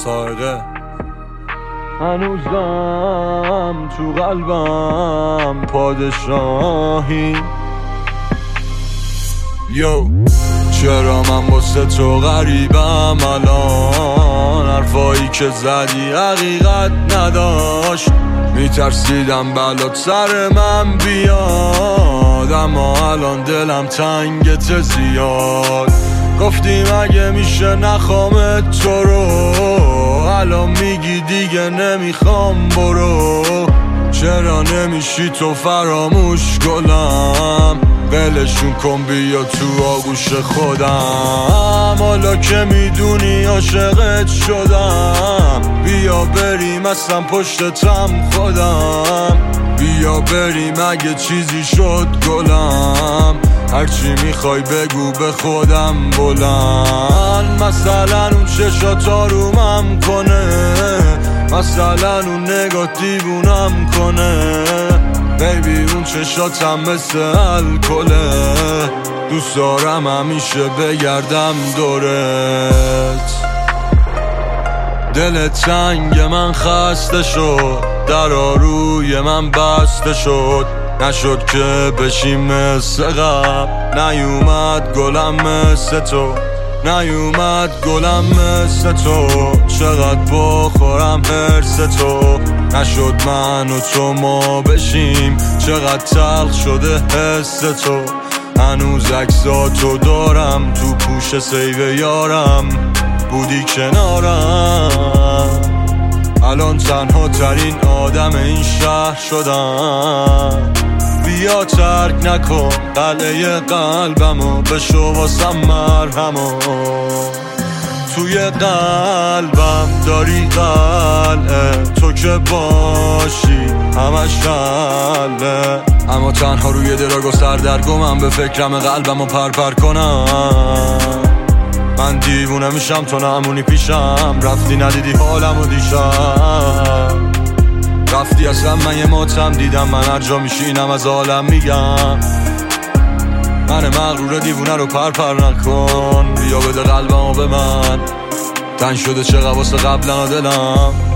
سائقه هنوزم تو قلبم پادشاهی. یو چرا من واسه تو غریبم الان؟ حرفایی که زدی حقیقت نداشت، میترسیدم بلات سر من بیاد، اما الان دلم تنگت زیاد. گفتی مگه میشه نخوام تو رو، الان میگی دیگه نمیخوام برو. چرا نمیشی تو فراموش گلم؟ ولشون کن بیا تو آغوش خودم. حالا که میدونی عاشقت شدم، بیا بریم اصلا پشتتم خودم. بیا بریم اگه چیزی شد گلم، هرچی میخوای بگو به خودم بلند. مثلا اون چشات آرومم کنه، مثلا اون نگاه دیوونم کنه. بیبی اون چشاتم مثل الکله، دوست دارم همیشه بگردم دورت. دل تنگ من خسته شد، درا روی من بسته شد. نشد که بشیم مثل قبل، نیومد گلم مثل تو، نیومد گلم مثل تو. چقدر بخورم حرس تو، نشد من و تو ما بشیم. چقدر تلخ شده حس تو، هنوز عکساتو دارم تو پوش سیو یارم. بودی کنارم، الان تنها ترین آدم این شهر شدم. بیا ترک نکن قلعه قلبمو، بشو واسم مرهمو. توی قلبم داری قلعه، تو که باشی همش حله. اما تنها روی دراگ و سردرگمم، به فکرم قلبمو پرپر کنم. من دیوونه میشم تو نمونی پیشم، رفتی ندیدی حالمو دیشب. رفتی اصلا من یه ماتم دیدم، من هر جا میشینم از عالم میگم. من مغرور دیوونه رو پرپر نکن، بیا بده قلبمو به من. تنگ شده چقدر واسه قبلا دلم،